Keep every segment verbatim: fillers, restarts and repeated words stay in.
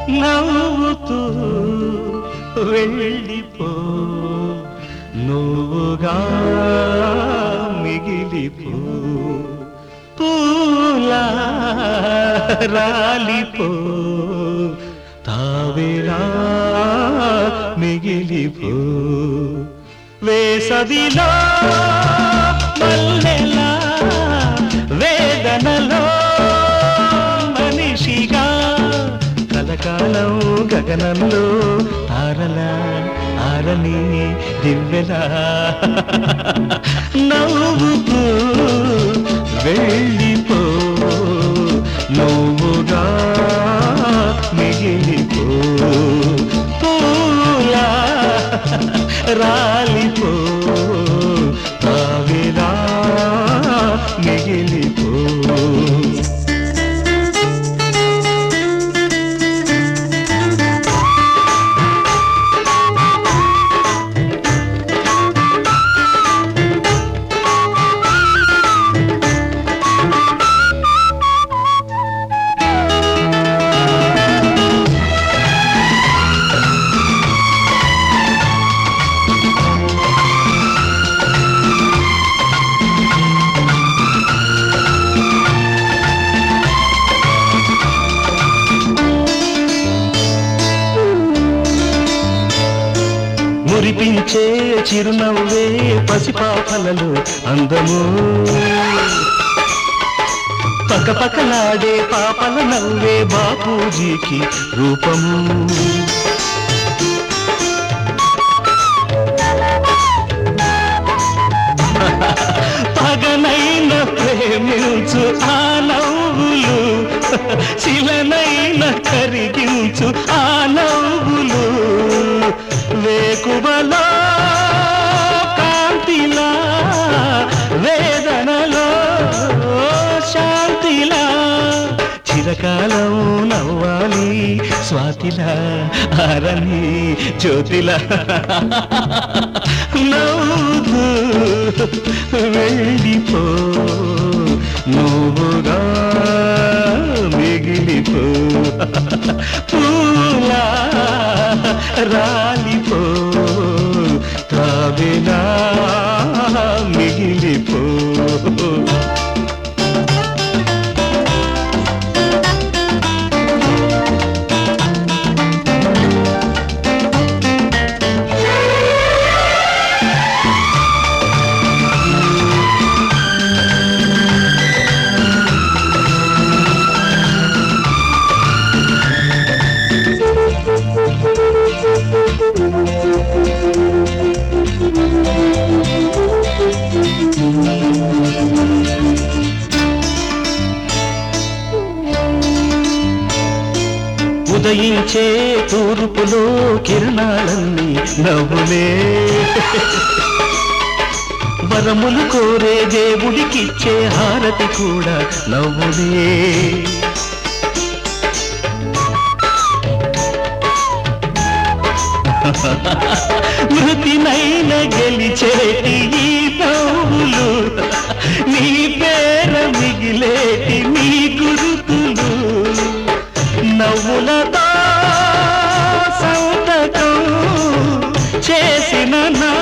నవ్వుతూ వెళ్ళిపో నువ్వుగా మిగిలిపో పూలా రాలిపో తావేలా మిగిలిపో వేసవిలో మల్లెలా వేదనలో మనిషిగా కలకాలం గగనంలో తారలా ఆరని దివ్వెలా నవ్వుతూ వెళ్ళిపో నువ్వుగా మిగిలిపో పూలా రాలిపో తావిలా మిగిలిపో మురిపించే చిరునవ్వే పసిపాపలలో అందము పక్కపక్కలాడే పాపల నవ్వే బాపూజీకి రూపము పగనైన ప్రేమించు ఆ నవ్వులు శిలనైన కరిగించు ఆ నవ్వులు వేకువలో కాంతిలా వేదనలో శాంతిలా చిరకాలం నవ్వాలి స్వాతిలా ఆరని జ్యోతిలా నవ్వుతూ వెళ్ళిపో నువ్వుగా మిగిలిపో పూలా రాలిపో తావిలా మిగిలిపో ఉదయించే తూర్పులో కిరణాలన్నీ నవ్వులే వరములు కోరే దేవుడికిచ్చే హారతి కూడా నవ్వులే మృతినైన గెలిచేటి ఈ నవ్వులు నీ పేర మిగిలేటి నీ గురుతులు నవ్వులతో సంతకం చేసిన నా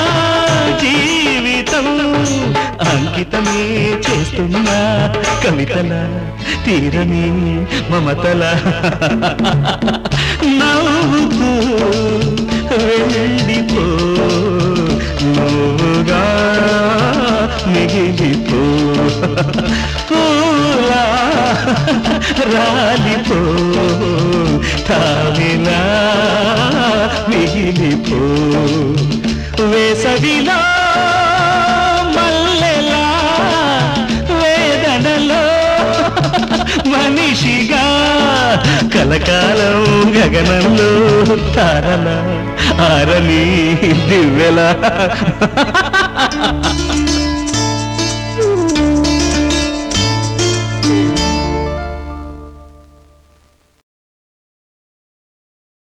జీవితం అంకితమే చేస్తున్నా కవితల తీరని మమతల నవ్వుతూ వెళ్ళిపో నువ్వుగా మిగిలిపో పూలా రాలిపో తావిలా మిగిలిపో వేసవిలో మల్లెలా వేదనలో మనిషిగా కలకాలం గగనంలో తారల ఆరని దివ్వెలా